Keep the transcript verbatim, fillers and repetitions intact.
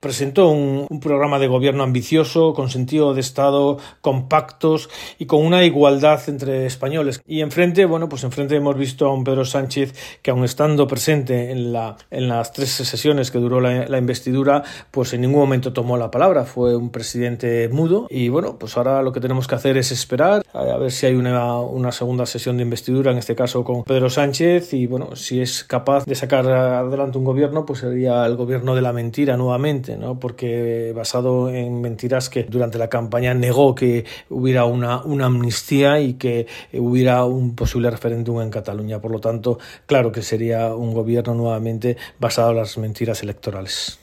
Presentó un, un programa de gobierno ambicioso, con sentido de Estado, con pactos y con una igualdad entre españoles. Y enfrente, bueno, pues enfrente hemos visto a un Pedro Sánchez que, aun estando presente en, la, en las tres sesiones que duró la, la investidura, pues en ningún momento tomó la palabra. Fue un presidente mudo y, bueno, pues ahora lo que tenemos que hacer es esperar a ver si hay una, una segunda sesión de investidura, en este caso con Pedro Sánchez, y, bueno, si es capaz de sacar adelante un gobierno, pues sería el gobierno de la mentira nuevamente, ¿no? Porque basado en mentiras, que durante la campaña negó que hubiera una, una amnistía y que hubiera un posible referéndum en Cataluña. Por lo tanto, claro que sería un gobierno nuevamente basado en las mentiras electorales.